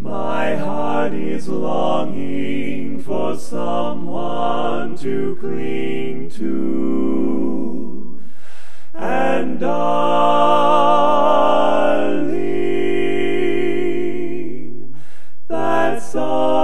My heart is longing for someone to cling to, and darling, that someone